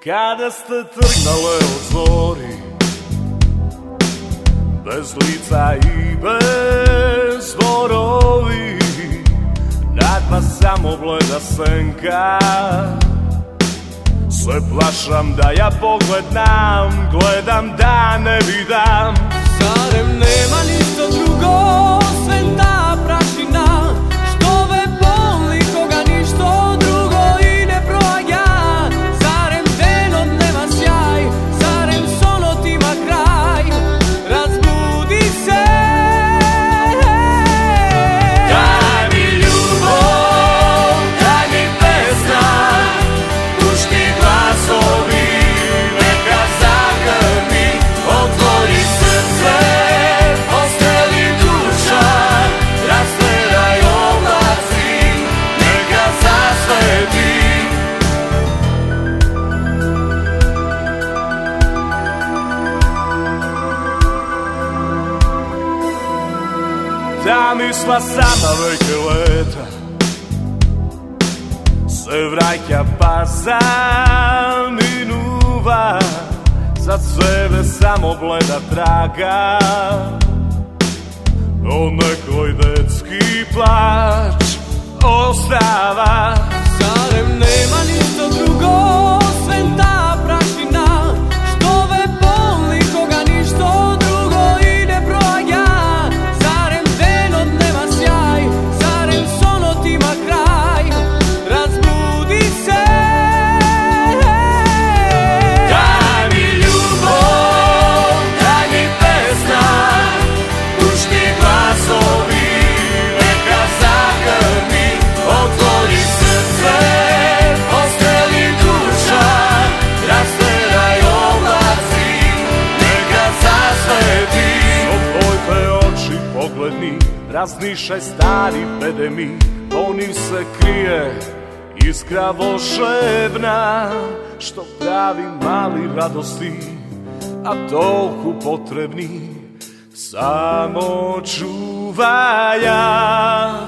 Kada ste trgnale od zori, bez lica i bez borovi, nad vas samo bleda senka. Se plašam da ja pogledam, gledam da ne vidam. Zarem nema ništa drugo, sve ta prašina, što ve boli koga ništa drugo i ne proja. Zarem den od nema sjaj, zarem sonot ima kraj, razbudi se. Daj mi ljubav, daj mi pesna, pušti glasovi, neka zagrmi, otvori srce, ostreli duša, rasteraj oblaci, neka zasveti. Ta misla sama veke leta se vraća pa zaminuva, za sebe samo bleda traga. O nekoj detski plać ostava. Zarem nema ništa drugo, sve ta prašina, što ve boli koga ništa drugo i ne proja. Zarem den od nema sjaj, zarem sonot ima kraj, razbudi se. Daj mi ljubav, daj mi pesna, pušti glasovi, neka zagrmi, otvori srce, ostreli duša, rasteraj oblaci, neka zasveti. Otvojte oči pogledni, razmišljaj stari bedemi, po njim se krije iskra volšebna, što pravi mali radosti, a toliko potrebni samo čuvaja.